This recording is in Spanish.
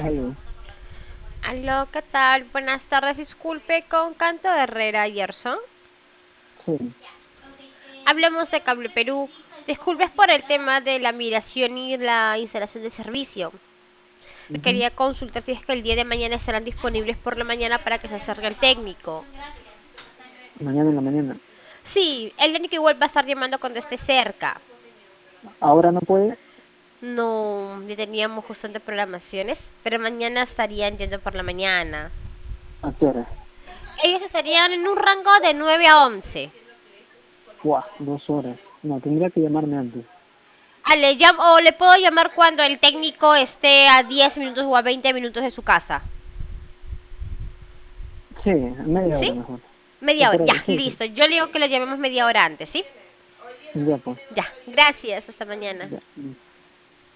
Aló, Aló, ¿qué tal? Buenas tardes, disculpe con Canto Herrera Gerson. sí. Hablemos de Cable Perú. Disculpes por el tema de la migración y la instalación de servicio. Le Ujú. quería consultar si es que el día de mañana estarán disponibles por la mañana para que se acerque el técnico. Mañana en la mañana. Sí, el técnico igual va a estar llamando cuando esté cerca. Ahora no puede. No, ya teníamos justamente programaciones, pero mañana estarían yendo por la mañana. ¿A qué hora? Ellos estarían en un rango de 9 a 11. Buah, 2 horas. No, tendría que llamarme antes. O le puedo llamar cuando el técnico esté a 10 minutos o a 20 minutos de su casa. Sí, media ¿Sí? hora mejor. O Media hora. por Ya, ahí, sí, sí. listo. Yo le digo que lo llamemos media hora antes, ¿sí? Ya pues. Ya, gracias. Hasta mañana. Ya.